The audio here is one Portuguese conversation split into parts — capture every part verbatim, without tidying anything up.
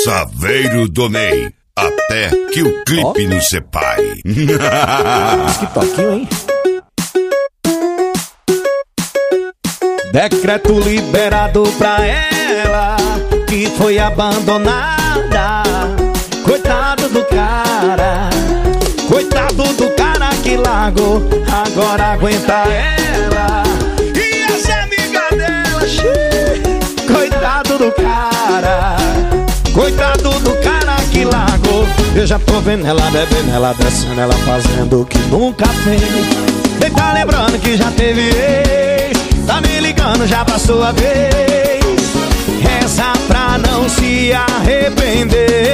Saveiro do Ney, até que o clipe oh. nos separe. Que toquinho, hein? Decreto liberado pra ela que foi abandonada. Coitado do cara, coitado do cara que largou. Agora aguenta ela e as amigas dela. Xiii. Coitado do cara, coitado do cara que largou. Eu já tô vendo ela bebendo, ela descendo, ela fazendo o que nunca fez. Ele tá lembrando que já teve ex, tá me ligando, já passou a vez. Reza pra não se arrepender.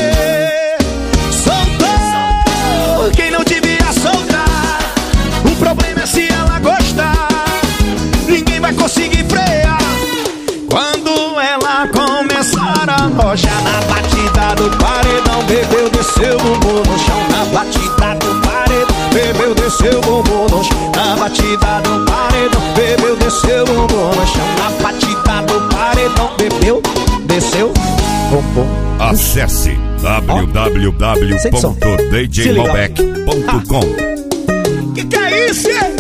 Soltou quem não devia soltar. O problema é se ela gostar. Ninguém vai conseguir frear quando ela começar a rojar. Na batida do paredão, bebeu, desceu bumbum no chão. Na batida do paredão, bebeu, desceu bumbum no chão. Na batida do paredão, bebeu, desceu bumbum no chão. Na batida do paredão, bebeu, desceu bumbum. Acesse w w w ponto d j malbec ponto com. Que que é isso, hein?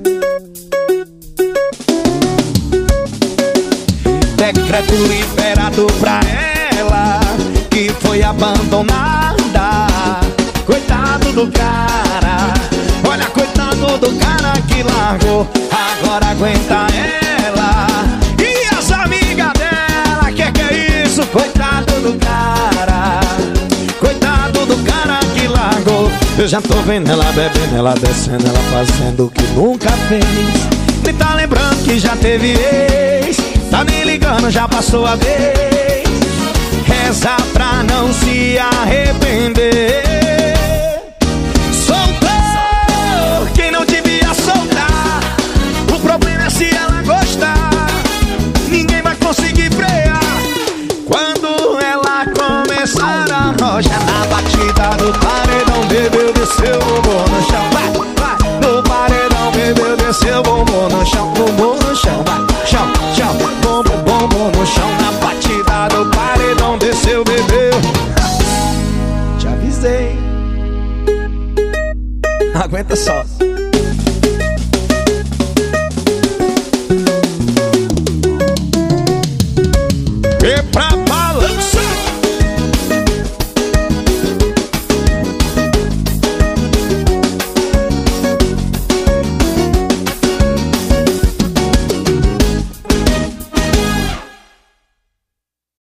Decreto liberado pra ela que foi abandonada. Coitado do cara, olha, coitado do cara que largou. Agora aguenta ela e as amigas dela. Que que é isso? Coitado do cara, coitado do cara que largou. Eu já tô vendo ela bebendo, ela descendo, ela fazendo o que nunca fez. Me tá lembrando que já teve ex, tá me ligando, já passou a vez. Reza pra não se arrepender. Soltou quem não devia soltar. O problema é se ela gostar. Ninguém vai conseguir frear quando ela começar a rojar. Na batida do paredão,